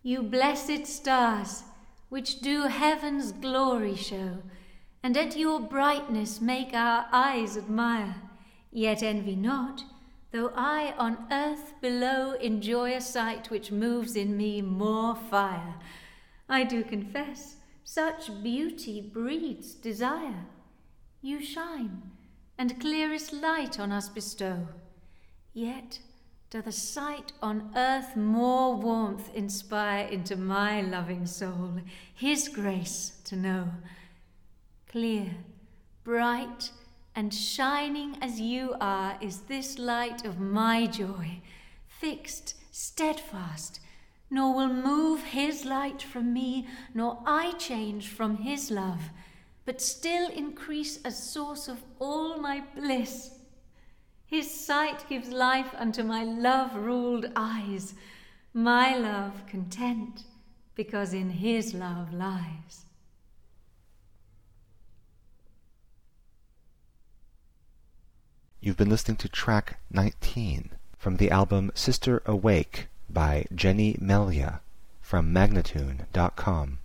You blessed stars, which do heaven's glory show, and at your brightness make our eyes admire, yet envy not, though I on earth below enjoy a sight which moves in me more fire. I do confess, such beauty breeds desire. You shine, and clearest light on us bestow, yet doth a sight on earth more warmth inspire into my loving soul, his grace to know. Clear, bright, and shining as you are is this light of my joy, fixed, steadfast, nor will move his light from me, nor I change from his love, but still increase a source of all my bliss. His sight gives life unto my love-ruled eyes, my love content, because in his love lies. You've been listening to track 19 from the album Sister Awake by Jenny Melia from Magnatune.com.